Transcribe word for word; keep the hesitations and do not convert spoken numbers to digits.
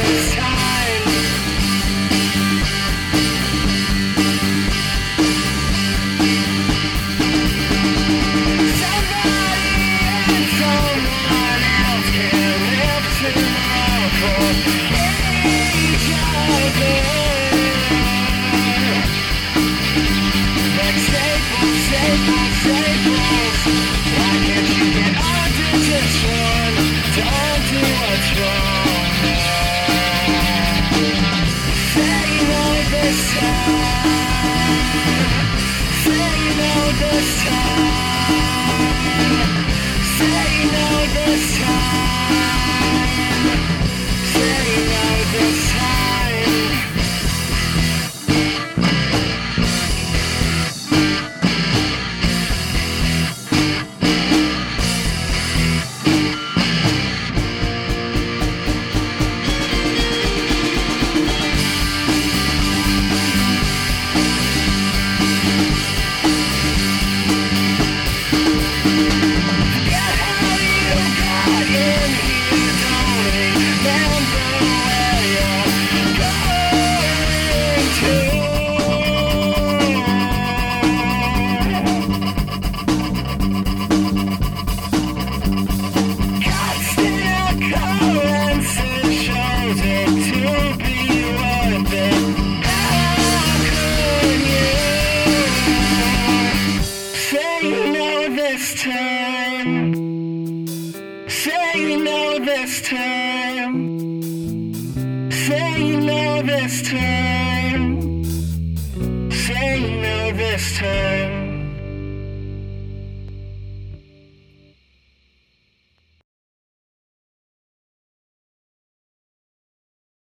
this time. Somebody and someone else can live tomorrow for each other. Like staples, staples, staples. Why can't you get onto this one, to onto what's wrong? Say no this time. Say no this time. Say no this time. Say no this time. This time, say no this time, say no this time, say no this time.